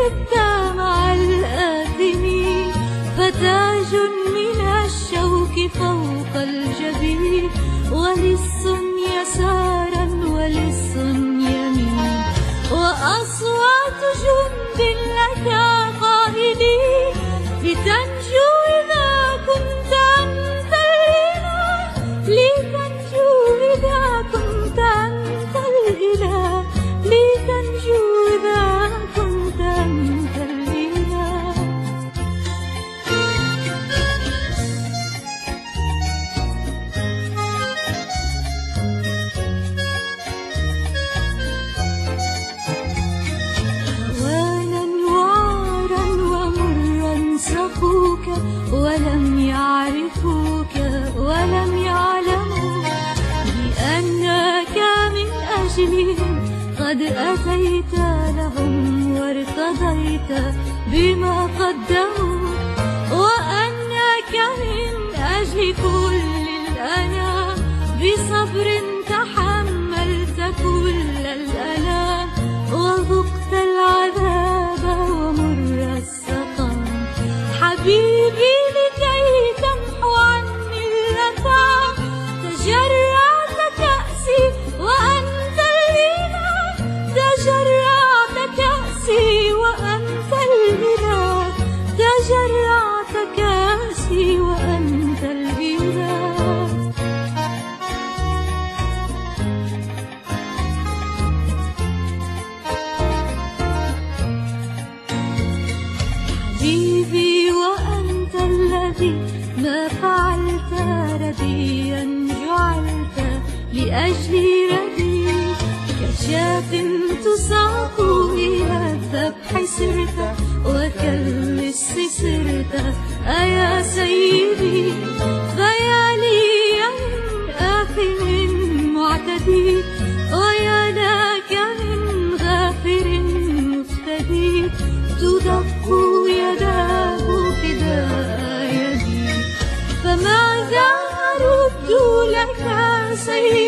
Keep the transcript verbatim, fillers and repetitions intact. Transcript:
سرت مع الآثمين، فتاج من الشوك فوق الجبين، ولص يسارا ولص يمين، وأصوات جند لك قائلين لتنجو إذا كنت أنت الإله، لتنجو إذا كنت أنت الإله، لتنجو إذا كنت أنت الإله. هوانا وعارا ومرا سقوك ولم يعرفوك ولم يعلموا بأنك من أجلهم قد أتيت لهم وارتضيت بما قدموا، وأنك من أجل كل الأنام بصبر تحملت كل الألام، وذقت العذاب ومر السقم حبيبي لكي تمحو عني اللثام، تجرعت كأسي وأنت الإله، تجرعت كأسي وأنت الإله، تجرعت كأسي وأنت الإله. حبيبي وأنت الذي ما فعلت رديا جعلت لأجلي ردي، كشاة تساق إلى الذبح سرت وكاللص سرت أيا سيدي، فيا لي من آثم معتدي، ويا لك من غافر مفتدي، تدق يداه فداء يدي، فماذا أرد لك سيدي؟